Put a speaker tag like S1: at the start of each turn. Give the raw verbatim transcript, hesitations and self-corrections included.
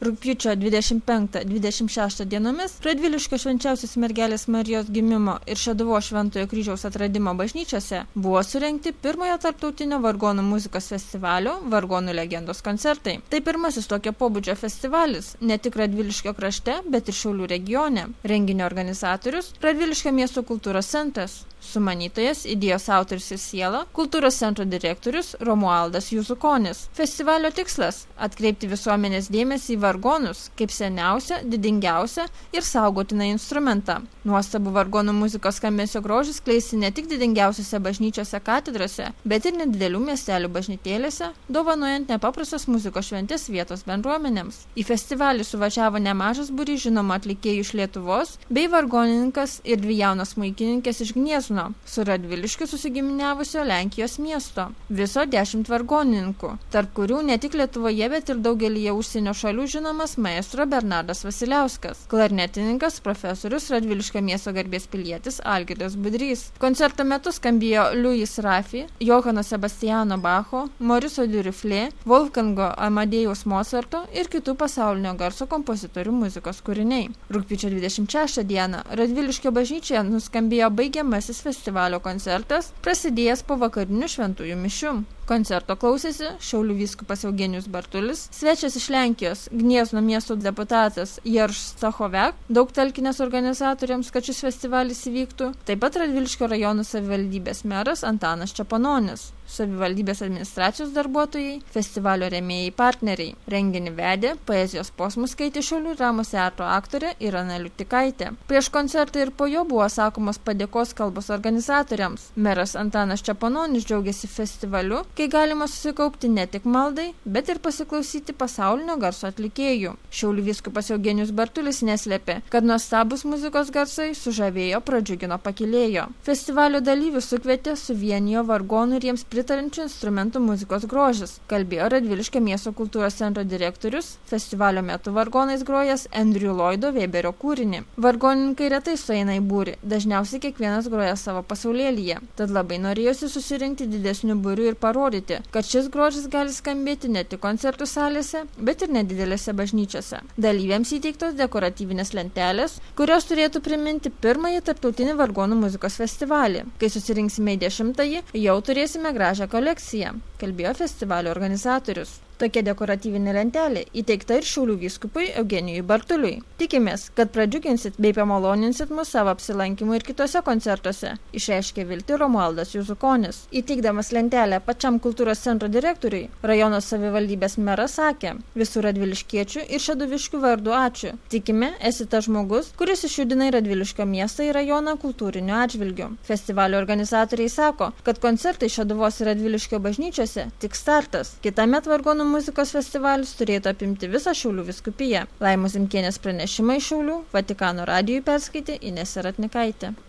S1: Rugpjūčio dvidešimt penktą dvidešimt šeštą dienomis Radviliškio Švenčiausios Mergelės Marijos Gimimo ir Šeduvos Šventojo Kryžiaus atradimo bažnyčiose buvo surengti pirmojo tarptautinio vargonų muzikos festivalio Vargonų legendos koncertai. Tai pirmasis tokio pobūdžio festivalis ne tik Radviliškio krašte, bet ir Šiaulių regione. Renginio organizatorius Radviliškio miesto kultūros centras. Sumanytojas, idėjos autorius ir siela, kultūros centro direktorius Romualdas Juzukonis. Festivalio tikslas – atkreipti visuomenės dėmesį į vargonus kaip seniausią, didingiausią ir saugotiną instrumentą. Nuostabų vargonų muzikos skambesio grožis skleisti ne tik didingiausiose bažnyčiose katedrose, bet ir nedidelių miestelių bažnytėlėse, dovanojant nepaprastas muzikos šventės vietos bendruomenėms. Į festivalį suvažiavo nemažas būrys žinomų atlikėjų iš Lietuvos, bei vargonininkas ir dvi jaunos smuikininkės iš Gniezno, su Radviliškiu susigiminiavusio Lenkijos miesto. Viso dešimt vargonininkų, tarp kurių ne tik Lietuvoje, bet ir daugelyje užsienio šalių žinomas maestro Bernardas Vasiliauskas, klarnetininkas, profesorius, Radviliškio miesto garbės pilietis Algirdas Budrys. Koncerto metu skambėjo Louis Rafi, Johano Sebastiano Bacho, Mauriso Duruflé, Wolfgango Amadėjaus Mozarto ir kitų pasaulinio garso kompozitorių muzikos kūriniai. Rugpjūčio dvidešimt šeštą dieną Radviliškio bažnyčioje nuskambėjo baigiamasis festivalio koncertas, prasidėjęs po vakarinių šventųjų mišių. Koncerto klausėsi Šiaulių vyskupas Eugenijus Bartulis, svečias iš Lenkijos, Gniezno miesto deputatas Jerš Stachoviak, daug talkinės organizatoriams, kad šis festivalis įvyktų, taip pat Radviliškio rajono savivaldybės meras Antanas Čepanonis, savivaldybės administracijos darbuotojai, festivalio rėmėjai partneriai. Renginį vedė, poezijos posmus skaitė Šiaulių dramos teatro aktorė Irena Liutikaitė. Prieš koncertą ir po jo buvo sakomos padėkos kalbos organizatoriams. Meras Antanas Čepanonis džiaugiasi festivaliu, kai galima susikaupti ne tik maldai, bet ir pasiklausyti pasaulinio garso atlikėjų. Šiaulių vyskupas Eugenijus Bartulis neslėpė, kad nuostabus muzikos garsai sužavėjo, pradžiugino, pakylėjo. Festivalio dalyvius sukvietė, suvienijo vargonų ir jiems pritarančių instrumentų muzikos grožis, kalbėjo Radviliškio miesto kultūros centro direktorius, festivalio metu vargonais grojęs Andrew Lloydo Weberio kūrinį. Vargonininkai retai sueina į būrį, dažniausiai kiekvienas groja savo pasaulėlyje, tad labai norėjosi susirinkti didesnių būrių ir parodyti, kad šis grožis gali skambėti ne tik koncertų salėse, bet ir nedidelėse bažnyčiose. Dalyviams įteiktos dekoratyvinės lentelės, kurios turėtų priminti pirmąjį tarptautinį vargonų muzikos festivalį. Kai susirinksime į dešimtąjį, jau turėsime gražią kolekciją, kalbėjo festivalio organizatorius. Tokia dekoratyvinė lentelė įteikta ir Šiaulių vyskupui Eugenijui Bartuliui. Tikimės, kad pradžiuginsit bei pamaloninsit mus savo apsilankimu ir kitose koncertuose, išreiškė viltį Romualdas Juzukonis. Įteikdamas lentelę pačiam kultūros centro direktoriui, rajono savivaldybės meras sakė: visų radviliškiečių ir šeduviškių vardu ačiū. Tikime, esi tas žmogus, kuris išjudina Radviliškio miestą ir rajoną kultūriniu atžvilgiu. Festivalio organizatoriai sako, kad koncertai Šeduvos ir Radviliškio bažnyčiose tik startas. Kitąmet vargonų muzikos festivalis turėtų apimti visą Šiaulių vyskupiją. Laimos Zimkienės pranešimą iš Šiaulių Vatikano radijui perskaitė Inesė Ratnikaitė.